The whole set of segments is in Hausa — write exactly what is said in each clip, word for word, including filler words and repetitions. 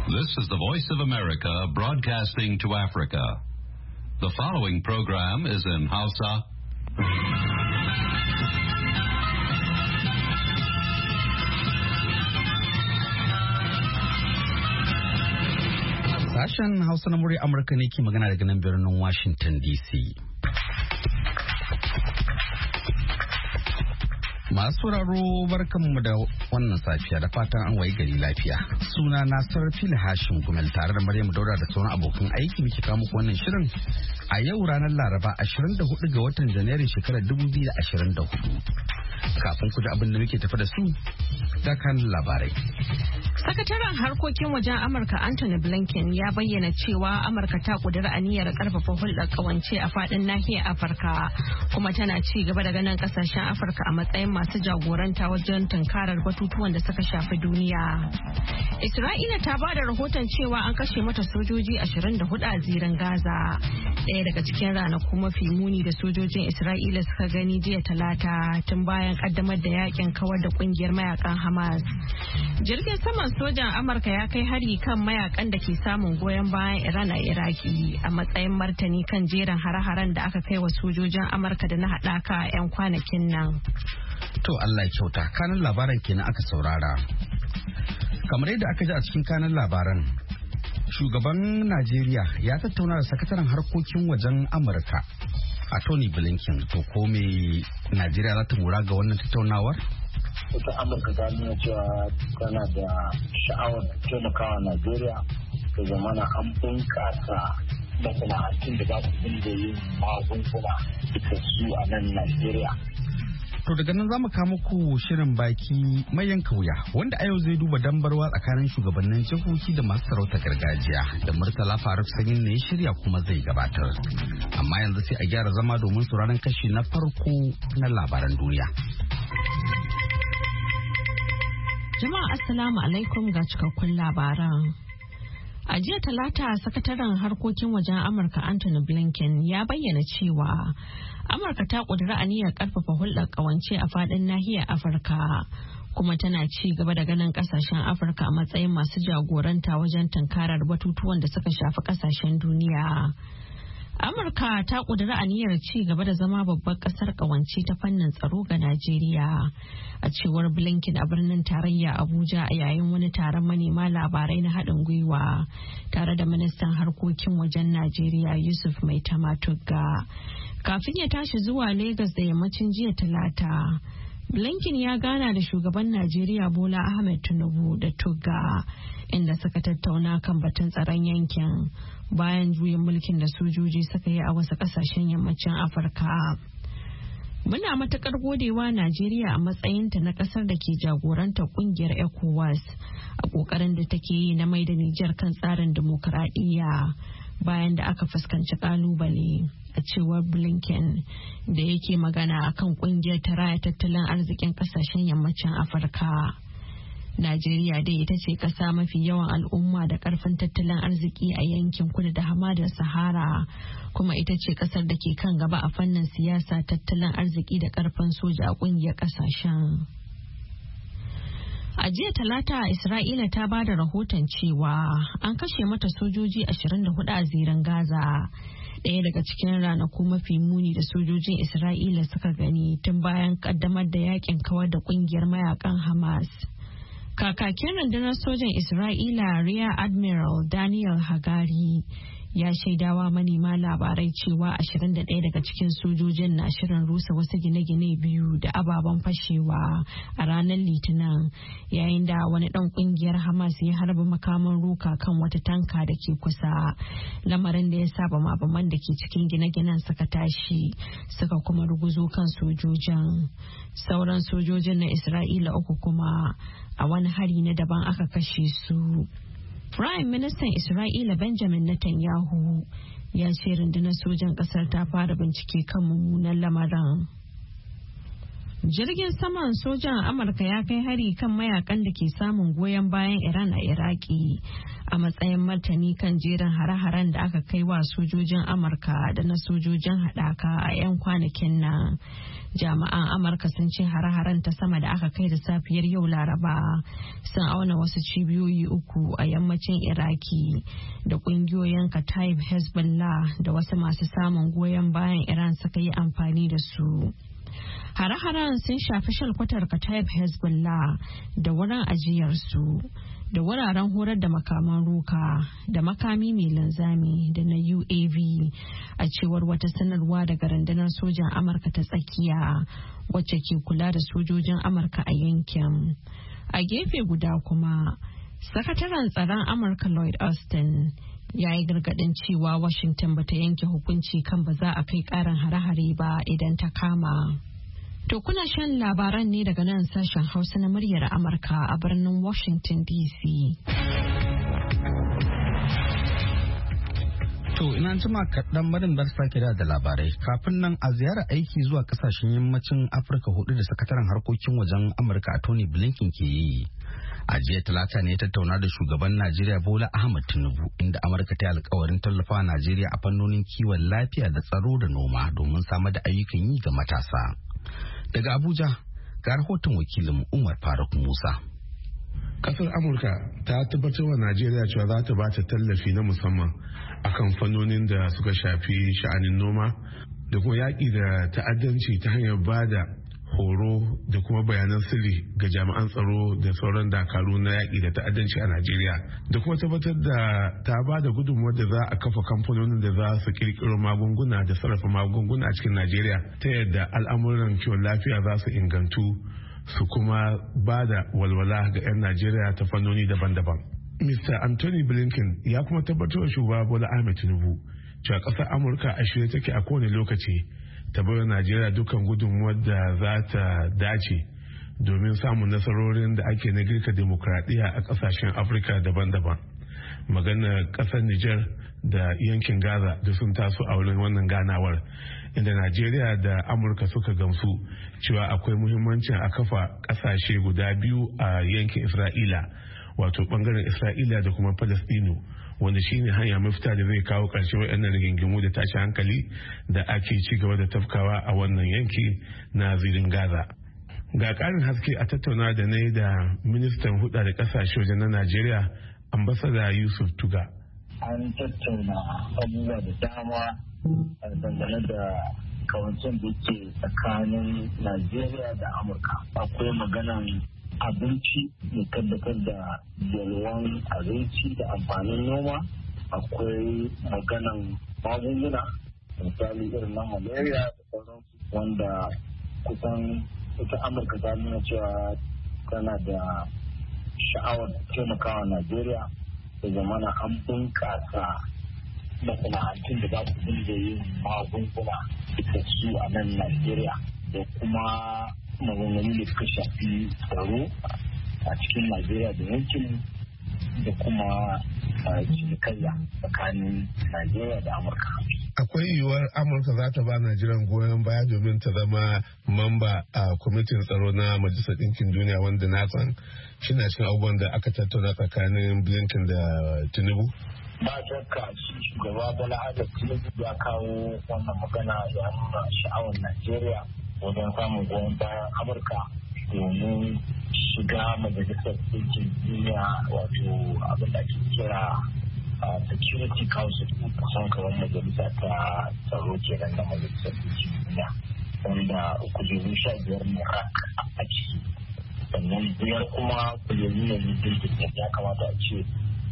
This is the Voice of America broadcasting to Africa. The following program is in Hausa. Sashen Hausa na murya Amurka ne ke magana daga nan birnin Washington D C. Masu sauraro barkanmu da wannan safiya da fatan an wayi gari lafiya. Suna na Sarfil Hashim Gumel tare da Maryam Daura da sauran abokan aiki muke kawo muku wannan shirin a yau ranar Laraba ashirin da hudu ga watan Janairun shekarar dubu biyu da ashirin da hudu. Kafin ku ji abin da muke tafi da su da kan labarai. Sakataren harkokin wajen Amurka Anthony Blinken ya bayyana cewa Amurka ta kudura aniyar karfafa hulɗar kawance a faɗin nahiyar Afirka kuma tana ci gaba da ganin kasashen Afirka a matsayin masu jagoranta wajen tunkarar batutuwan da suka shafi duniya. Isra'ila ta ba da rahoton cewa an kashe mata sojoji ashirin da hudu a zirin Gaza. Ɗaya daga cikin ranaku mafi muni da sojojin Isra'ila suka gani jiya Talata tun bayan kaddamar da yakin kawar da kungiyar mayakan Hamas. Jirgin saman sojan Amurka ya kai hari kan mayakan da ke samun goyon bayan Iran a Iraki a matsayin martani kan jerin hare-haren da aka kai wa sojojin Amurka da na haɗaka a 'yan kwanakin nan. To Allah ya kyauta, kanin labaran kenan aka saurara. Kamar yadda aka ji a cikin kanin labaran, shugaban Najeriya ya tattauna da sakataren harkokin wajen Amurka a Tony Blinken. To ko me Najeriya za ta mura ga wannan tattaunawar? Ita Amurka ta nuna cewa tana da sha'awar taimakawa Najeriya ta zamana an bunkasa masana'antun da za su dinga yin magunguna da su a nan Najeriya. To daga nan za mu kawo muku shirin baki mai yanka wuya wanda a yau zai duba dambarwa tsakanin shugabannin jihohi da masu sarauta gargajiya da Murtala Faruk Sanyin ne ya shirya kuma zai gabatar. Amma yanzu sai a gyara zama domin sauraron kashi na farko na labaran duniya. Jama'a Assalamu alaikum ga cikakkun labaran. A jiya Talata, sakataren harkokin wajen Amurka Anthony Blinken ya bayyana cewa Amurka ta ƙudiri aniyar ƙarfafa hulɗar ƙawance a faɗin nahiyar Afirka kuma tana ci gaba da ganin ƙasashen Afirka a matsayin masu jagoranta wajen tunkarar batutuwan da suka shafi ƙasashen duniya. Amurka ta ƙudiri aniyar ci gaba da zama babbar ƙasar ƙawance ta fannin tsaro ga Najeriya. A cewar Blinken a birnin tarayya Abuja a yayin wani taron manema labarai na haɗin gwiwa tare da ministan harkokin wajen Najeriya Yusuf Mai Tamatugga. Kafin ya tashi zuwa Legas da yammacin jiya Talata, Blinken ya gana da shugaban Najeriya Bola Ahmed Tinubu da Tugga inda suka tattauna kan batun tsaron yankin bayan juyin mulkin da sojoji suka yi a wasu kasashen yammacin Afirka. Muna matukar godewa Najeriya a matsayinta na kasar da ke jagorantar kungiyar ECOWAS a kokarin da take yi na mai da Nijar kan tsarin dimokuraɗiyya bayan da aka fuskanci kalubale, a cewar Blinken da yake magana akan kungiyar ta raya tattalin arzikin kasashen yammacin Afirka. Najeriya dai ita ce kasa mafi yawan al'umma da karfin tattalin arziki a yankin kudu da hamadar Sahara, kuma ita ce kasar da ke kan gaba a fannin siyasa, tattalin arziki da karfin soja a kungiyar kasashen. A jiya Talata, Isra'ila ta ba da rahoton cewa an kashe mata sojoji ashirin da hudu a zirin Gaza, ɗaya daga cikin ranaku mafi muni da sojojin Isra'ila suka gani tun bayan kaddamar da yakin kawar da kungiyar mayakan Hamas. Kakakin rundunar sojan Isra'ila Rear Admiral Daniel Hagari ya shaidawa manema labarai cewa ashirin da ɗaya daga cikin sojojin na shirin rusa wasu gine-gine biyu da ababen fashewa a ranar Litinin, yayin da wani ɗan ƙungiyar Hamas ya harba makaman roka kan wata tanka da ke kusa, lamarin da ya sa bama-baman da ke cikin gine-ginen suka tashi suka kuma ruguzo kan sojojin. Sauran sojojin na Isra'ila uku kuma a wani hari na daban aka kashe su. Prime Minister Isra'ila Benjamin Netanyahu ya ce rundunar sojan ƙasar ta fara bincike kan mummunan lamarin. Jirgin saman sojan Amurka ya kai hari kan mayakan da ke samun goyon bayan Iran a Iraki a matsayin martani kan jerin hare-haren da aka kai wa sojojin Amurka da na sojojin haɗaka a 'yan kwanakin nan. Jami'an Amurka sun ce hare-haren ta sama da aka kai da safiyar yau Laraba sun auna wasu cibiyoyi uku a yammacin Iraki da ƙungiyoyin Kataib Hezbollah da wasu masu samun goyon bayan Iran suka yi amfani da su. Hare-haren sun shafi shalkwatar Kataib Hezbollah da wurin ajiyarsu da wuraren horar da makaman roka da makami mai linzami da na U A V a cewar wata sanarwa daga rundunar sojan Amurka ta tsakiya wacce ke kula da sojojin Amurka a yankin. A gefe guda kuma, sakataren tsaron Amurka Lloyd Austin ya yi gargadin cewa Washington bata yanke hukunci kan ba za a kai karin hare-hare ba idan ta kama. To kuna shan labaran ne daga nan sashen Hausa na muryar Amurka a birnin Washington D C. To ina jima kaɗan marin bar sake da labarai kafin nan a ziyarar aiki zuwa kasashen yammacin Afirka hudu da sakataren harkokin wajen Amurka a Tony Blinken ke yi. A jiya talata ne ya tattauna da shugaban Najeriya Bola Ahmed Tinubu inda Amurka ta yi alkawarin tallafawa Najeriya a fannonin kiwon lafiya da tsaro da noma domin samar da ayyukan yi ga matasa. Daga Abuja ga rahoton wakilin Umar Faruk Musa. Kasar Amurka ta tabbatar wa Najeriya cewa za ta ba ta tallafi na musamman akan fannonin da suka shafi sha'anin noma da kuma yaƙi da ta'addanci ta hanyar ba da horo da kuma bayanan sirri ga jami'an tsaro da sauran dakaru na yaƙi da ta'addanci a Najeriya da kuma tabbatar da ta ba da gudunmuwar da za a kafa kamfanonin da za su kirkiro magunguna da sarrafa magunguna a cikin Najeriya ta yadda al'amuran kiwon lafiya za su ingantu su kuma ba da walwala ga 'yan Najeriya ta fannoni daban-daban. Mister Anthony Blinken ya kuma tabbatar da shugaba Bola Ahmed Tinubu cewa ƙasar Amurka a shirye take a kowane lokaci ta bar Najeriya dukkan gudunmuwar da za ta dace domin samun nasarorin da ake na girka demokradiyya a ƙasashen Afirka daban-daban. Maganar ƙasar Nijar da yankin Gaza da sun taso a wurin wannan ganawar inda Najeriya da Amurka suka gamsu cewa akwai muhimmancin a kafa ƙasashe guda biyu a yankin Isra'ila wato bangaren Isra'ila da kuma Falastinu wanda shine hanya mafita da zai kawo ƙarshe waɗannan rigingimu da tashi hankali da ake ci gaba da tafkawa a wannan yanki na zirin Gaza. Ga ƙarin haske a tattauna da na yi da ministan huɗa da ƙasashe wajen na Najeriya ambasada Yusuf Tuga. An tattauna abubuwa da dama dangane da kawancin da ke tsakanin Najeriya da Amurka. Akwai maganan abinci da tabbatar da yalwan abinci da amfanin noma. Akwai maganan magunguna misali irin na malaria da sauransu wanda kusan ita Amurka ta nuna cewa tana da sha'awar taimakawa Najeriya da zamana an bunƙasa masana'antun da za su dinga yin magunguna da su a nan Najeriya da kuma magungunu da suka shafi tsaro a cikin Najeriya da yankin da kuma cinikayya tsakanin Najeriya da Amurka. Akwai yiwuwar Amurka za ta ba Najeriya goyon baya domin ta zama mamba a kwamitin tsaro na Majalisar Ɗinkin Duniya wanda na san shi na cikin abubuwan da aka tattauna tsakanin Blinken da Tinubu? Ba shakka shi shugaba Bola Ahmed Tinubu ya kawo wannan magana ya nuna sha'awar Najeriya wajen samun goyon bayan Amurka domin shiga Majalisar Ɗinkin Duniya wato abin da ake kira Security Council kusan kamar majalisa ta tsaro kenan na Majalisar Ɗinkin Duniya wanda kujeru sha biyar ne rak a ciki sannan biyar kuma kujeru ne na dindindin ya kamata a ce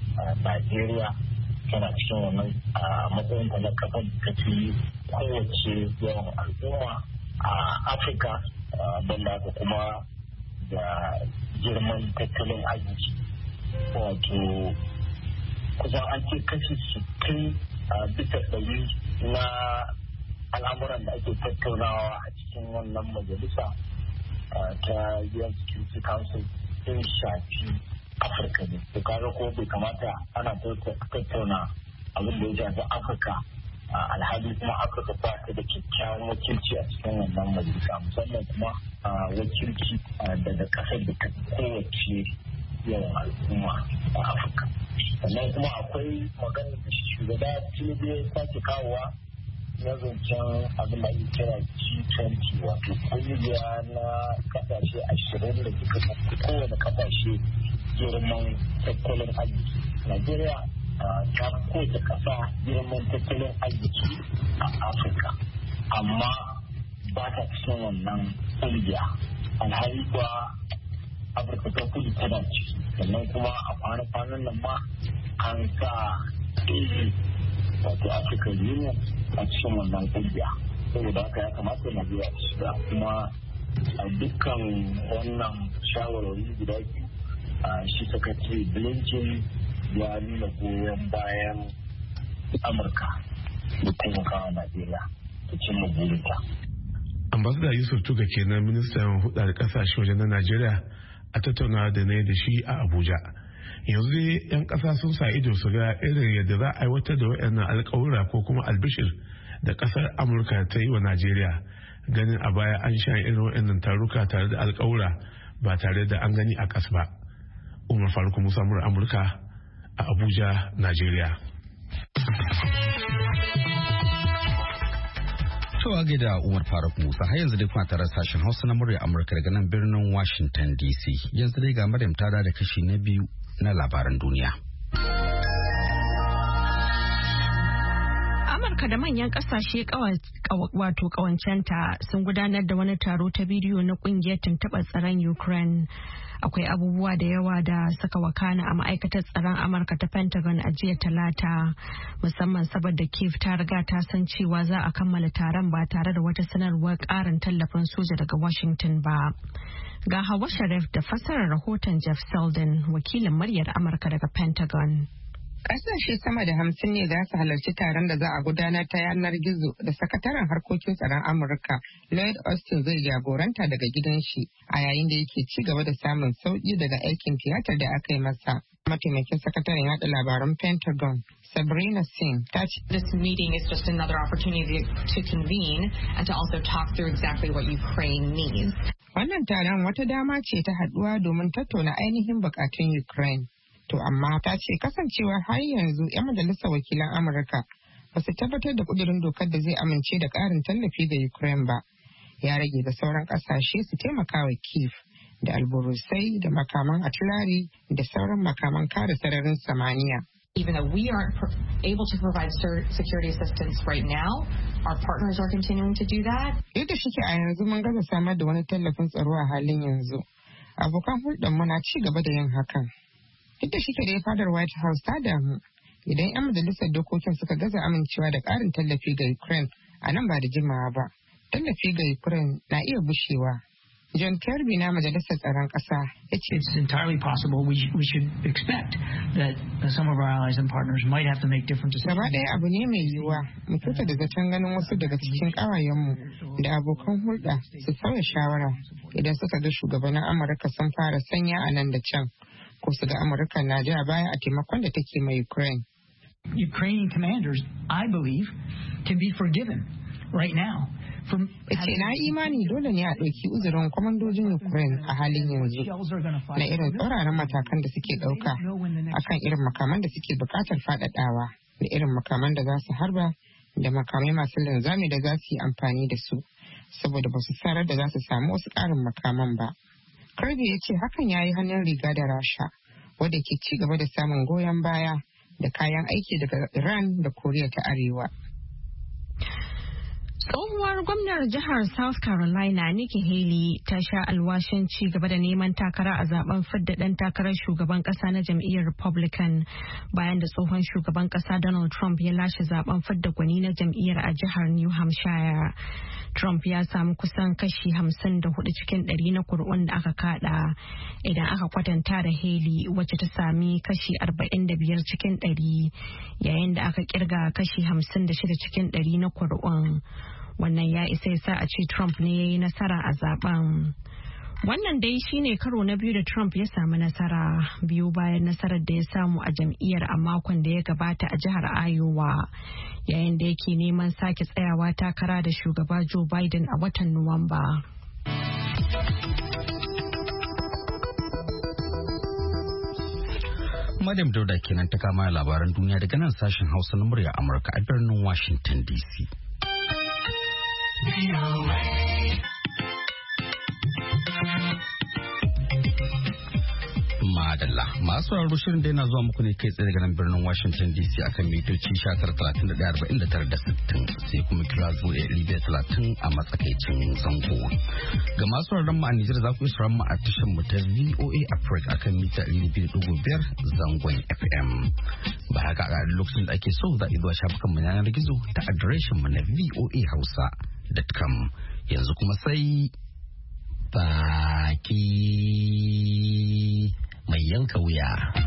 Najeriya tana cikin wannan matsayin da na kasar da fi kowace yawan al'umma a Afirka banda haka kuma da girman tattalin arziki wato kusan an ce kashi sittin bisa ɗari na al'amuran da ake tattaunawa a cikin wannan majalisa ta U N Security Council sun shafi Afirka ne. To kaga ko bai kamata ana tattauna abin da ya shafi Afirka alhali kuma Afirka ba ta da kyakkyawan wakilci a cikin wannan majalisa, musamman kuma wakilci daga ƙasar da ta kowace yawan al'umma a Afirka. Sannan kuma akwai maganar da shugaba Tinubu ya sake kawowa na zancen abin da ake kira G twenty, wato kungiya na kasashe ashirin da suka fi kowane kasashe girman tattalin arziki. Najeriya ta kowace kasa girman tattalin arziki a Afirka, amma ba ta cikin wannan kungiya. Alhali kuwa Afirka ta kudu tana ciki. Sannan kuma a kwana-kwanan nan ma an sa A U, wato Africa Union, a cikin wannan kungiya. Saboda haka ya kamata Najeriya ta shiga, kuma a dukkan wannan shawarwari guda biyu shi sakatare Blinken ya nuna goyon bayan Amurka da taimakawa Najeriya ta cimma burinta. Ambassador Yusuf Tuga kenan, ministan hudar kasashe wajen na Najeriya, a tattauna da na da shi a Abuja. Yanzu dai 'yan ƙasa sun sa ido su ga irin yadda za a aiwatar da waɗannan alƙawura ko kuma albishir da ƙasar Amurka ta yi wa Najeriya, ganin a baya an sha irin waɗannan taruka tare da alƙawura ba tare da an gani a ƙas ba. Umar Faruk Musa, Amurka a Abuja, Najeriya. Cewa gida Umar Faruk Musa, har yanzu dai kuna tare sashen Hausa na murya Amurka daga nan birnin Washington D C. Yanzu dai ga Maryam ta da kashi na biyu na labaran duniya. Amurka da manyan kasashe wato kawancenta sun gudanar da wani taro ta bidiyo na kungiyar tuntuɓar tsaron Ukraine. Akwai abubuwa da yawa da suka wakana a ma'aikatar tsaron Amurka ta Pentagon a jiya Talata, musamman saboda Kiev ta riga ta san cewa za a kammala taron ba tare da wata sanarwar ƙarin tallafin soja daga Washington ba. Ga Hawa Sharif da fassarar rahoton Jeff Selden, wakilin muryar Amurka daga Pentagon. Ƙasashe sama da hamsin ne za su halarci taron da za a gudanar ta yanar gizo da sakataren harkokin tsaron Amurka Lloyd Austin zai jagoranta daga gidan shi a yayin da yake ci gaba da samun sauƙi daga aikin tiyatar da aka yi masa. Mataimakin sakataren yaɗa labaran Pentagon Sabrina Singh ta ce, This meeting is just another opportunity to convene and to also talk through exactly what Ukraine needs. Wannan taron wata dama ce ta haɗuwa domin tattauna ainihin bukatun Ukraine. To amma ta ce kasancewar har yanzu 'yan majalisar wakilan Amurka ba su tabbatar da kudurin dokar da zai amince da ƙarin tallafi ga Ukraine ba. Ya rage da sauran ƙasashe su taimaka wa Kiev da alburusai da makaman atilari da sauran makaman kare sararin samaniya. Even though we aren't pr- able to provide security assistance right now, our partners are continuing to do that. Yadda shike a yanzu mun gaza samar da wani tallafin tsaro a halin yanzu. Abokan hulɗar mu na ci gaba da yin hakan. Duk da shike da fadar White House ta damu idan 'yan majalisar dokokin suka gaza amincewa da ƙarin tallafi ga Ukraine a nan ba da jimawa ba. Tallafi ga Ukraine na iya bushewa. John Kirby na majalisar tsaron ƙasa ya ce, It's entirely possible we, we should expect that some of our allies and partners might have to make different decisions. Gaba ɗaya abu ne mai yiwuwa mu kyauta da zaton ganin wasu daga cikin ƙawayenmu da abokan hulɗa su sauya shawara idan suka ga shugabannin Amurka sun fara sanya a nan da can. Ko su ga Amurka na ja baya a taimakon da take mai Ukraine. Ukrainian commanders, I believe, can be forgiven right now. Yace na imani dole ne a ɗauki uzurin kwamandojin Ukraine a halin yanzu na irin tsauraran matakan da suke ɗauka akan irin makaman da suke buƙatar faɗaɗawa da irin makaman da za su harba da makamai masu linzami da za su yi amfani da su saboda ba su sarar da za su samu wasu ƙarin makaman ba. Kirby ya ce hakan ya yi hannun riga da Rasha, wadda ke ci gaba da samun goyon baya da kayan aiki daga Iran da Koriya ta Arewa. Tsohuwar gwamnar jihar South Carolina Nikki Haley ta sha alwashin ci gaba da neman takara a zaben fidda ɗan takarar shugaban ƙasa na jam'iyyar Republican bayan da tsohon shugaban ƙasa Donald Trump ya lashe zaben fidda gwani na jam'iyyar a jihar New Hampshire. Trump ya samu kusan kashi hamsin da hudu cikin ɗari na kuri'un da aka kada idan aka kwatanta da Haley wacce ta sami kashi arba'in da biyar cikin ɗari yayin da aka kirga kashi hamsin da shida cikin ɗari na kuri'un. Wannan ya isa ya sa a ce Trump ne ya yi nasara a zaben. Wannan dai shine karo na biyu da Trump ya samu nasara biyu bayan nasarar da ya samu a jam'iyyar a makon da ya gabata a jihar Iowa yayin da yake neman sake tsayawa takara da shugaba Joe Biden a watan Nuwamba. Madam Dauda kenan ta kama labaran duniya daga nan sashen Hausa na murya Amurka a birnin Washington D C. Madalla masu sauraro shirin da yana zuwa muku ne kai tsaye daga nan birnin Washington D C akan mitoci tara talatin da arba'in da tara da sittin sai kuma kira zuwa ɗari talatin a matsakaicin zango. Ga masu sauraron mu a Nijar za ku iya mu a tashar mu ta V O A Africa akan mita ɗari biyu da biyar zangon F M. Ba haka a lokacin da ake so za a yi zuwa shafukan mu yanar gizo ta adireshin mu na voa hausa dot com. Yanzu kuma sai baki mai yanka wuya.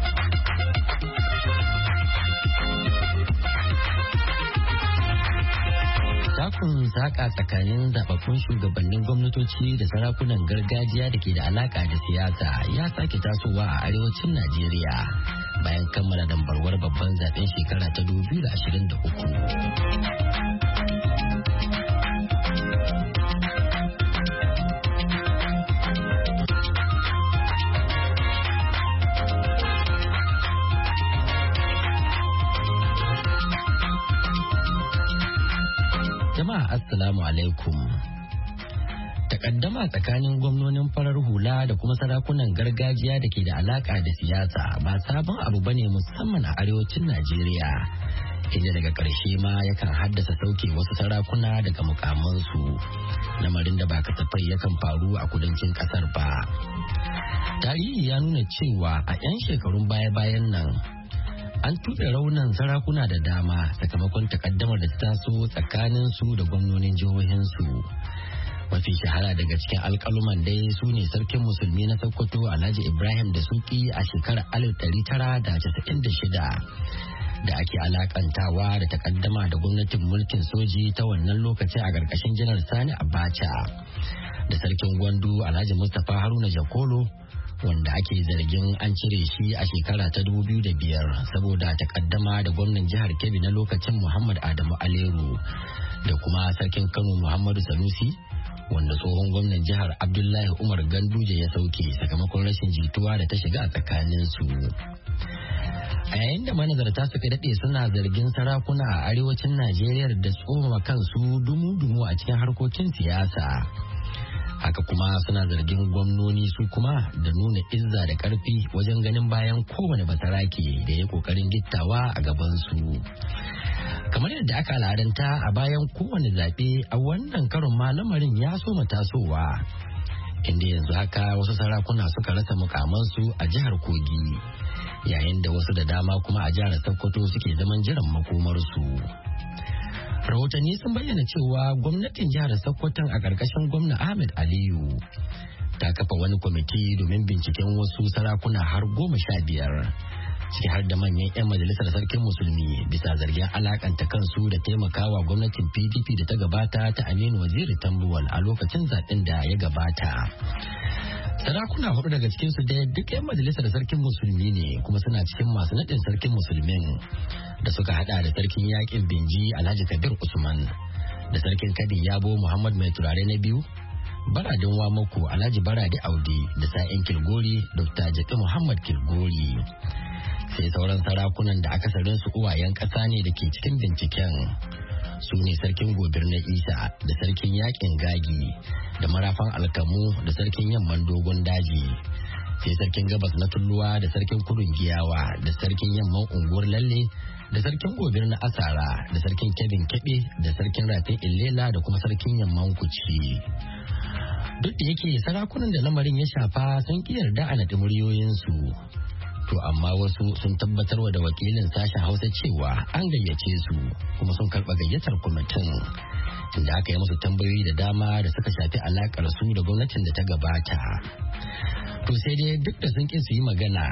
Takun saƙa tsakanin zaɓaɓɓun shugabannin gwamnatoci da sarakunan gargajiya da ke da alaƙa da siyasa ya sake tasowa a arewacin Najeriya bayan kammala dambarwar babban zaɓen shekara ta dubu biyu da ashirin da uku. Jama'a assalamu alaikum. Takaddama tsakanin gwamnonin farar hula da kuma sarakunan gargajiya da ke da alaka da siyasa ba sabon abu bane musamman a arewacin Najeriya. Inda daga ƙarshe ma yakan haddasa sauke wasu sarakuna daga mukamansu, lamarin da ba kasafai yakan faru a kudancin ƙasar ba. Tarihi ya nuna cewa a 'yan shekarun baya-bayan nan an tuɗe raunan sarakuna da dama sakamakon takaddamar da ta taso tsakanin su da gwamnonin jihohinsu. Mafi shahara daga cikin alƙaluman dai su ne sarkin musulmi na Sokoto Alhaji Ibrahim da Suki a shekarar alif ɗari tara da casa'in da shida da ake alakantawa da takaddama da gwamnatin mulkin soji ta wannan lokaci a ƙarƙashin Janar Sani Abacha da sarkin Gwandu Alhaji Mustapha Haruna Jakolo wanda ake zargin an cire shi a shekara ta dubu biyu da biyar saboda takaddama da gwamnan jihar Kebbi na lokacin Muhammad Adamu Aleru da kuma sarkin Kano Muhammadu Sanusi wanda tsohon gwamnan jihar Abdullahi Umar Ganduje ya sauke sakamakon rashin jituwa da ta shiga a tsakaninsu. A yayin da manazarta suka daɗe suna zargin sarakuna a arewacin Najeriya da tsoma kansu dumu-dumu a cikin harkokin siyasa. Haka kuma suna zargin gwamnoni su kuma da nuna izza da karfi wajen ganin bayan kowane basarake da ya kokarin gittawa a gabansu. Kamar yadda aka al'adanta a bayan kowane zaɓe a wannan karon ma lamarin ya soma tasowa, inda yanzu haka wasu sarakuna suka rasa mukamansu a jihar Kogi, yayin da wasu da dama kuma a jihar Sokoto suke zaman jiran makomarsu. Rahotanni sun bayyana cewa gwamnatin jihar Sokoto a ƙarƙashin gwamna Ahmed Aliyu ta kafa wani kwamiti domin binciken wasu sarakuna har goma sha biyar ciki har da manyan 'yan majalisar sarkin musulmi bisa zargin alakanta kansu da taimakawa gwamnatin P D P da ta gabata ta Aminu Waziri Tambuwal a lokacin zaɓen da ya gabata. Sarakuna hudu daga cikinsu da duk 'yan majalisar sarkin musulmi ne kuma suna cikin masu naɗin sarkin musulmin da suka hada da sarkin yakin Binji Alhaji Kabir Usman da sarkin Kadin Yabo Muhammad Mai Turare na biyu, Baradin Wamako Alhaji Barade Audi da sa'in Kilgori Dokta Jaki Muhammad Kilgori. Sai sauran sarakunan da akasarin su uwayen ƙasa ne da ke cikin binciken. Su ne sarkin Gobir na Isa da sarkin yakin Gagi da marafan Alkamu da sarkin Yamman Dogon Daji. Sai sarkin Gabas na Tulluwa da sarkin Kudun Giyawa da sarkin Yamman Unguwar Lalle da sarkin Gobir na Asara da sarkin Kebin Kebe da sarkin Rafin Illela da kuma sarkin Yamman Kuci. Duk da yake sarakunan da lamarin ya shafa sun ki yarda a naɗi muryoyinsu. To amma wasu sun tabbatarwa da wakilin sashen Hausa cewa an gayyace su kuma sun karɓa gayyatar kwamitin, inda aka yi musu tambayoyi da dama da suka shafi alakar su da gwamnatin da ta gabata. To sai dai duk da sun ƙi su yi magana,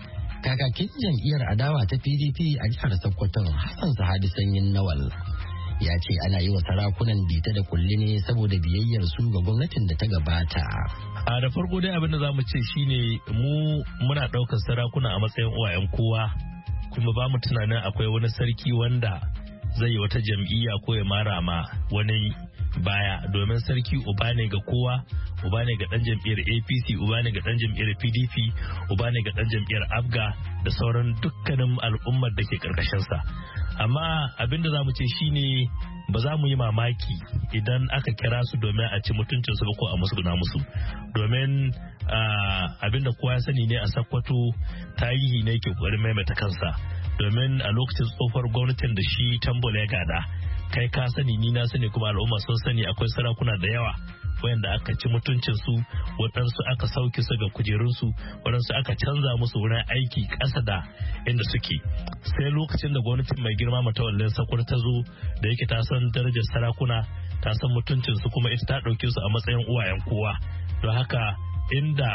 kakakin jam'iyyar adawa ta P D P a jihar Sokoto Hassan Sahadi Sanyin Nawal ya ce ana yi wa sarakunan bita da kulli ne saboda biyayyar su ga gwamnatin da ta gabata. A da farko dai abin da za mu ce shine mu muna ɗaukar sarakuna a matsayin uwayen kowa, kuma ba mu tunanin akwai wani sarki wanda zai yi wata jam'iyya ko ya mara ma wani baya, domin sarki uba ne ga kowa, uba ne ga dan jam'iyyar A P C, uba ne ga dan jam'iyyar P D P, uba ne ga dan jam'iyyar Abga da sauran dukkanin al'ummar da ke karkashin sa. Amma abin da zamu ce shine ba za mu yi mamaki idan aka kira su domin a ci mutuncin su ba ko a musguna musu, domin abin da kowa ya sani ne a Sokoto tarihi ne ke kokarin maimaita kansa, domin a lokacin tsofar gwamnatin da shi Tambola ya gada, kai ka sani ni na sani kuma al'umma sun sani, akwai sarakuna da yawa wayanda aka ci mutuncin su, waɗansu aka sauke su ga kujerun su, waɗansu aka canza musu wurin aiki ƙasa da inda suke. Sai lokacin da gwamnatin mai girma Matawallan Sokoto ta zo, da yake ta san darajar sarakuna, ta san mutuncin su, kuma ita ta ɗauke su a matsayin uwayen kowa. Don haka inda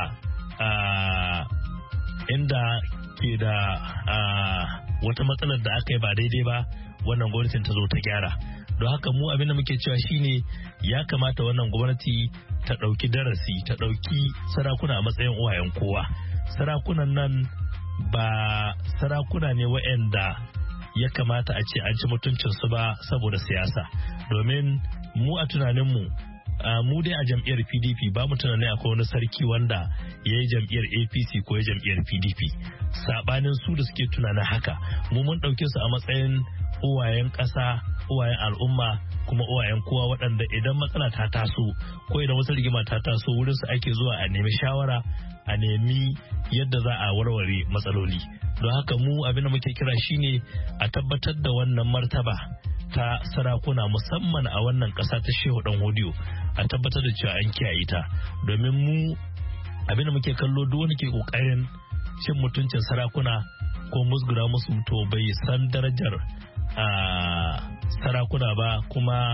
inda ke da wata matsalar da aka yi ba daidai ba, wannan gwamnatin ta zo ta gyara. Don haka mu abin da muke cewa shine ya kamata wannan gwamnati ta ɗauki darasi, ta ɗauki sarakuna a matsayin uwayen kowa. Sarakunan nan ba sarakuna ne waɗanda ya kamata a ce an ci mutuncinsu ba saboda siyasa, domin mu a tunaninmu Uh, mu dai a jam'iyyar P D P ba mu tunanin akwai wani sarki wanda ya yi jam'iyyar A P C ko ya jam'iyyar P D P. Sabanin su da suke tunanin haka, mu mun ɗauke su a matsayin uwayen ƙasa, uwayen al'umma, kuma uwayen kowa, waɗanda idan matsala ta taso ko idan wata rigima ta taso wurin su ake zuwa a nemi shawara, a nemi yadda za a warware matsaloli. Don haka mu abin da muke kira shine a tabbatar da wannan martaba ta sarakuna, musamman a wannan ƙasa ta Shehu Dan Hodiyo, a tabbatar da cewa an kiyaye ta, domin mu abin da muke kallo duk wani ke kokarin cin mutuncin sarakuna ko musgura musu to bai san darajar sarakuna ba, kuma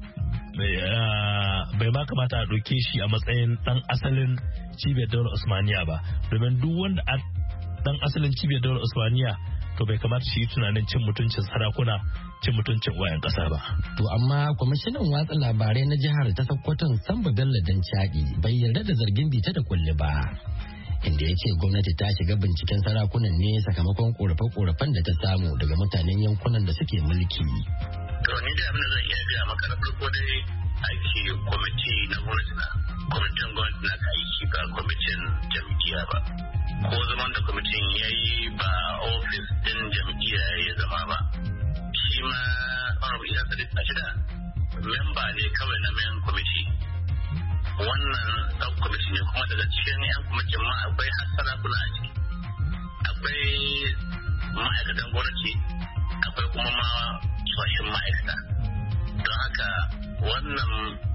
bai ma kamata a ɗauke shi a matsayin ɗan asalin cibiyar daular Usmaniya ba, domin duk wanda ɗan asalin cibiyar daular Usmaniya to bai kamata shi yi tunanin cin mutuncin sarakuna, cin mutuncin wayan kasa ba. To amma kwamishinan watsa labarai na jihar ta Sokoton Sambo Bello Dancadi bai yarda da zargin bita da kulli ba, inda ya ce gwamnati ta shiga binciken sarakunan ne sakamakon korafe-korafen da ta samu daga mutanen yankunan da suke mulki. To ni da abin da zan iya gaya maka na farko dai aiki kwamiti na gwamnati na kwamitin gwamnati na ka aiki ba kwamitin jam'iyya ba. Ko zaman da kwamitin ya yi ba ofis din jam'iyya ya zama ba. Shi ma honorable Isa Sadiq Ashida memba ne kawai na main kwamiti. Wannan ɗan kwamiti ne, kuma daga cikin 'yan kwamitin ma akwai hassana kuna a ciki. Akwai ma'aikatan gwamnati, akwai kuma ma tsohon ma'aikata. Don haka wannan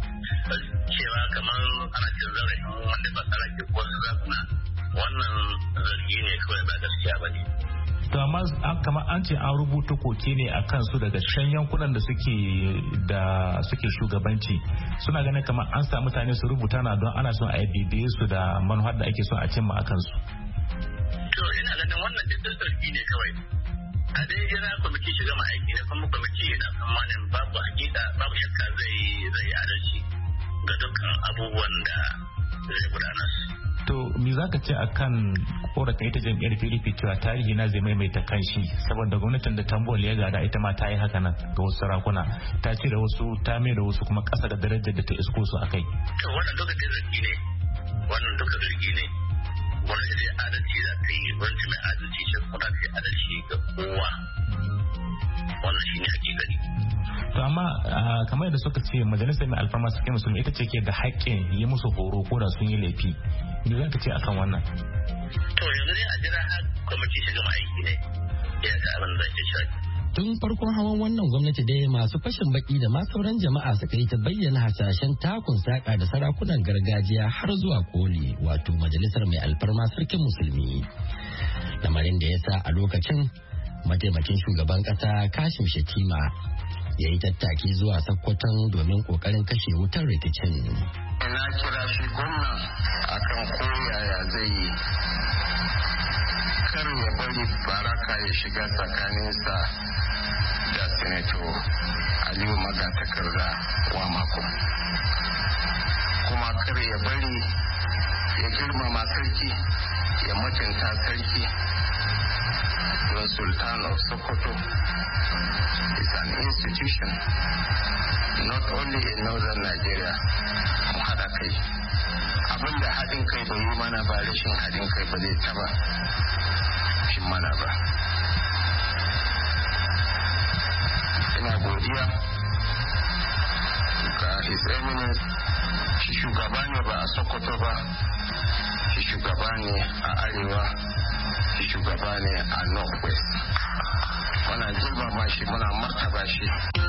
cewa kamar ana cin zarafin wanda ba sarki ko sarakuna, wannan zargi ne kawai, ba gaskiya ba ne. To amma kamar an ce an rubuta koke ne a kansu daga can yankunan da suke da suke shugabanci, suna ganin kamar an sa mutane su rubuta na don ana son a bibiye su da manuhar da ake son a cimma a kansu. To ina ganin wannan duk zargi ne kawai. A dai jira kwamiti shiga ma aiki ne, kuma kwamiti na tsammanin babu hakika, babu shakka zai zai adalci ga dukkan abubuwan da zai gudanar. To me za ka ce a kan korafin ita jam'iyyar P D P cewa tarihi na zai maimaita kanshi, saboda gwamnatin da Tambuwal ya gada ita ma ta yi haka nan ga wasu sarakuna, ta ce da wasu ta mai da wasu kuma ƙasa da darajar da ta isko su a kai. To wannan duka dai zargi ne, wannan duka zargi ne. Gwamnati dai adalci za ta yi, gwamnati mai adalci ce, kuma ta yi adalci ga kowa. Wannan shi ne hakikani. To amma kamar yadda suka ce majalisar mai alfarma suke musulmi ita ce ke da haƙƙin yi musu horo ko da sun yi laifi. Me za ka ce akan wannan? To yanzu dai a jira har kwamiti shiga aiki ne, ya ga abin da ke shi. Tun farkon hawan wannan gwamnati dai masu fashin baki da ma sauran jama'a suka yi ta bayyana hasashen takun saka da sarakunan gargajiya har zuwa koli, wato majalisar mai alfarma sarkin musulmi. Lamarin da ya sa a lokacin mataimakin shugaban kasa Kashim Shettima ya yi tattaki zuwa Sokoton domin kokarin kashe wutar rikicin. Na kira shi gwamna akan koyaya zai yi kar ya bari baraka ya shiga tsakaninsa da senator aliyu magatakarda wa mako kuma kar ya bari ya girmama sarki ya mutunta sarki. The Sultan of Sokoto is an institution not only in northern Nigeria. Mu haɗa kai abinda haɗin kai bai yi mana ba, rashin haɗin kai ba zai taba shi mana ba. Ina godiya ga His Eminence, shi shugaba ne ba a Sokoto ba, shi shugaba ne a Arewa, shi shugaba ne a Northwest. Muna girmama shi, muna martaba shi.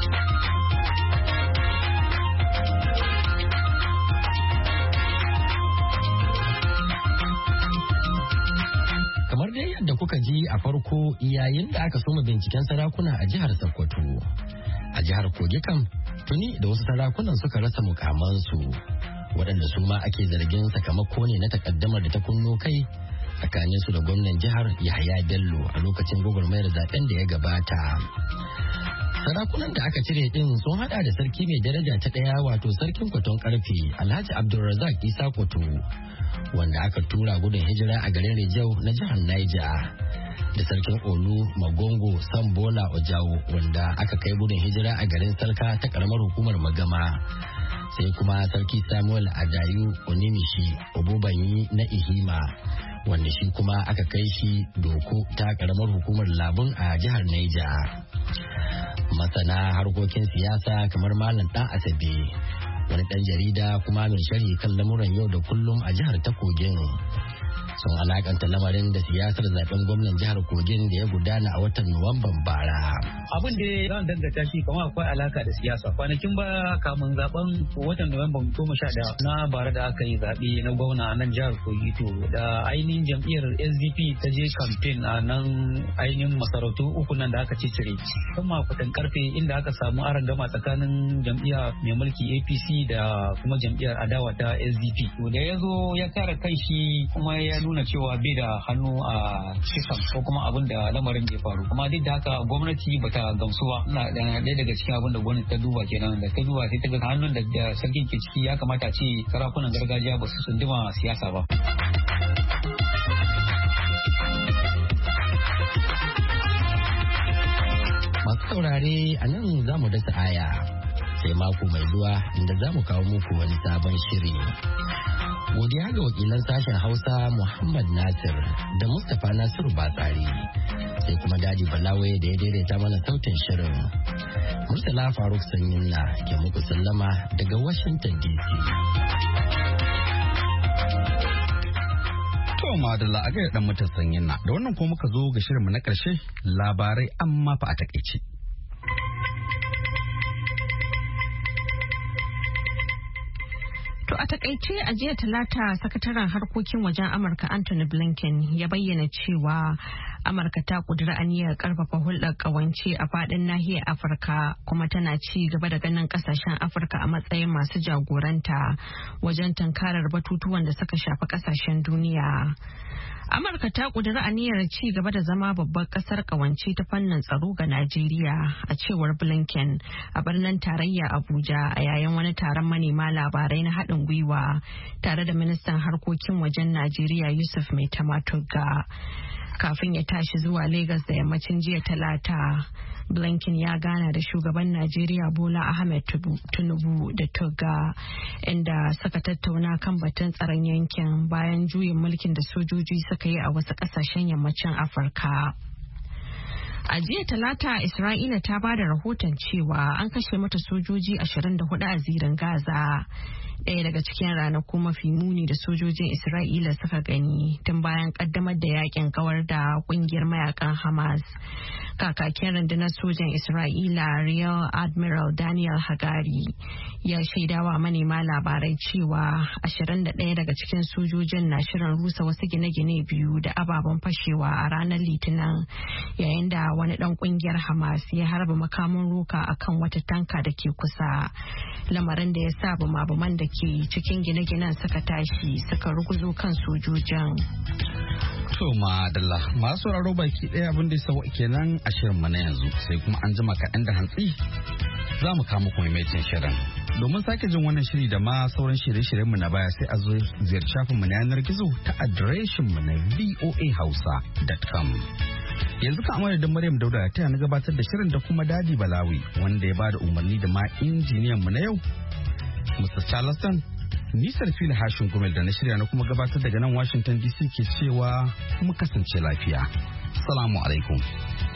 Kamar dai yadda kuka ji a farko yayin da aka soma binciken sarakuna a jihar Sokoto. A jihar Kogi kam tuni da wasu sarakunan suka rasa mukamansu waɗanda su ma ake zargin sakamako ne na takaddamar da ta kunno kai tsakanin su da gwamnan jihar Yahaya Bello a lokacin gwagwarmayar zaben da ya gabata. Sarakunan da aka cire din sun hada da sarki mai daraja ta ɗaya wato sarkin Kwaton Karfe Alhaji Abdulrazak Isa Kwato wanda aka tura gudun hijira a garin Rijau na jihar Niger, da sarkin Olu Magongo Sambola Ojawo wanda aka kai gudun hijira a garin Salka ta karamar hukumar Magama, sai kuma sarki Samuel Adayu Onimishi Obubanyi na Ihima wanda shi kuma aka kai shi Doko ta karamar hukumar Labun a jihar Niger. Masana harkokin siyasa kamar Malam Dan Asabe, wani ɗan jarida kuma mai sharhi kan lamuran yau da kullum a jihar ta Kogin, sun alakanta lamarin da siyasar zaben gwamnan jihar Kogin da ya gudana a watan Nuwamban bara. Abin da zan dangata shi kamar akwai alaka da siyasa. Kwanakin ba kamun zaben watan Nuwamban goma sha ɗaya na bara da aka yi zaɓe na gwamna a nan jihar Kogi, to da ainihin jam'iyyar S D P ta je kamfen a nan ainihin masarautu uku nan da aka cicire. Kuma Kwaton Karfe inda aka samu arangama tsakanin jam'iyya mai mulki A P C da kuma jam'iyyar adawa ta S D P. To da ya zo ya kare kai shi kuma ya nuna cewa bai da hannu a kisan ko kuma abin da lamarin da ya faru, kuma duk da haka gwamnati bata gamsu ba. Na ɗaya daga cikin abin da gwamnati ta duba kenan, da ta duba sai ta ga hannun da sarkin ke ciki ya kamata ce sarakunan gargajiya ba su tsunduma siyasa ba. Masu saurare a nan za mu dasa aya sai mako mai zuwa inda za mu kawo muku wani sabon shiri. Godiya ga wakilan sashen Hausa Muhammad Nasir da Mustapha Nasiru Batsari, sai kuma Dadi Balawe da ya daidaita mana sautin shirin. Murtala Faruk Sanyinna ke muku sallama daga Washington D C. To madalla a ga dan mutan Sanyinna, da wannan ko muka zo ga shirinmu na ƙarshe, labarai amma fa a takeice. To a takaice a jiya talata sakataren harkokin wajen Amurka Anthony Blinken ya bayyana cewa Amurka ta kudura aniyar karfafa hulɗar ƙawance a faɗin nahiyar Afirka, kuma tana ci gaba da ganin ƙasashen Afirka a matsayin masu jagoranta wajen tunkarar batutuwan da suka shafi ƙasashen duniya. Amurka ta kudura aniyar ci gaba da zama babbar kasar kawance ta fannin tsaro ga Najeriya, a cewar Blinken a birnin tarayya Abuja a yayin wani taron manema labarai na haɗin gwiwa tare da ministan harkokin wajen Najeriya Yusuf Mai Tamatuga. Kafin ya tashi zuwa Legas da yammacin jiya talata, Blinken ya gana da shugaban Najeriya Bola Ahmed Tinubu da Toga, inda suka tattauna kan batun tsaron yankin bayan juyin mulkin da sojoji suka yi a wasu kasashen yammacin Afirka. A jiya talata Isra'ila ta ba da rahoton cewa an kashe mata sojoji ashirin da hudu a zirin Gaza, ɗaya daga cikin ranaku mafi muni da sojojin Isra'ila suka gani tun bayan kaddamar da yakin kawar da kungiyar mayakan Hamas. Kakakin rundunar sojan Isra'ila Rear Admiral Daniel Hagari ya shaidawa manema labarai cewa ashirin da ɗaya daga cikin sojojin na shirin rusa wasu gine-gine biyu da ababen fashewa a ranar Litinin, yayin da wani dan kungiyar Hamas ya harba makamin roka akan wata tanka da ke kusa, lamarin da ya sa bumabuman da ke cikin gine-ginen suka tashi suka ruguzo kan sojojin. To madalla masu sauraro baki ɗaya abin da ya sauwa kenan a shirin mu na yanzu, sai kuma an jima kaɗan da hantsi za mu kama kuma mai shirin. Domin sake jin wannan shiri da ma sauran shirye-shiryenmu na baya sai a zo ziyarci shafinmu na yanar gizo ta adireshinmu na voa hausa dot com. Yanzu kan amana da Maryam Dauda ta na gabatar da shirin da kuma Dadi Balawi wanda ya bada umarni da ma injiniyanmu na yau. mister Charleston, Nisar Fili Hashin Gumel da na shirya na kuma gabatar daga nan Washington D C ke cewa mu kasance lafiya. Salamu alaikum.